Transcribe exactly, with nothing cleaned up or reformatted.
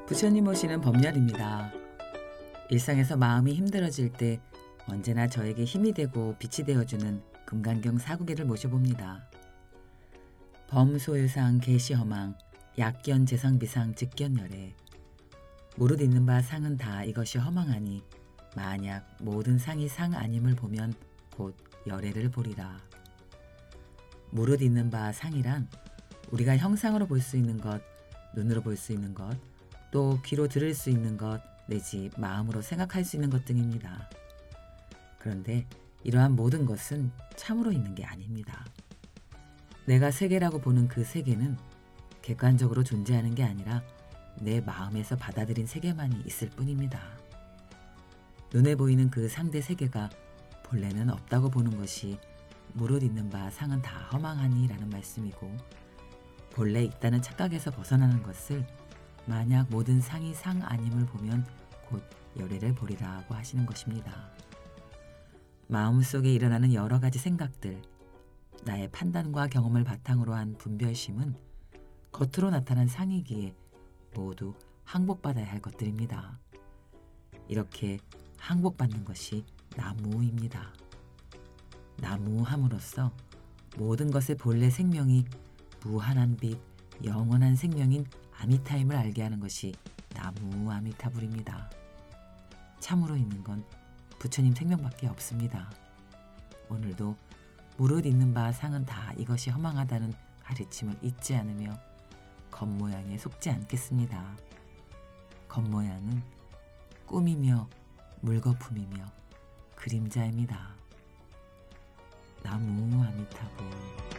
부처님 모시는 법렬입니다. 일상에서 마음이 힘들어질 때 언제나 저에게 힘이 되고 빛이 되어주는 금강경 사구계를 모셔봅니다. 범소유상 계시허망 약견 재상비상 즉견열애 무릇 있는 바 상은 다 이것이 허망하니 만약 모든 상이 상 아님을 보면 곧 열애를 보리라. 무릇 있는 바 상이란 우리가 형상으로 볼 수 있는 것, 눈으로 볼 수 있는 것, 또 귀로 들을 수 있는 것, 내지 마음으로 생각할 수 있는 것 등입니다. 그런데 이러한 모든 것은 참으로 있는 게 아닙니다. 내가 세계라고 보는 그 세계는 객관적으로 존재하는 게 아니라 내 마음에서 받아들인 세계만이 있을 뿐입니다. 눈에 보이는 그 상대 세계가 본래는 없다고 보는 것이 무릇 있는 바 상은 다 허망하니 라는 말씀이고, 본래 있다는 착각에서 벗어나는 것을 만약 모든 상이 상 아님을 보면 곧 열애를 보리라고 하시는 것입니다. 마음속에 일어나는 여러 가지 생각들, 나의 판단과 경험을 바탕으로 한 분별심은 겉으로 나타난 상이기에 모두 항복받아야 할 것들입니다. 이렇게 항복받는 것이 나무입니다. 나무함으로써 모든 것의 본래 생명이 무한한 빛, 영원한 생명인 아미타임을 알게 하는 것이 나무 아미타불입니다. 참으로 있는 건 부처님 생명밖에 없습니다. 오늘도 무릇 있는 바 상은 다 이것이 허망하다는 가르침을 잊지 않으며 겉모양에 속지 않겠습니다. 겉모양은 꿈이며 물거품이며 그림자입니다. 나무 아미타불.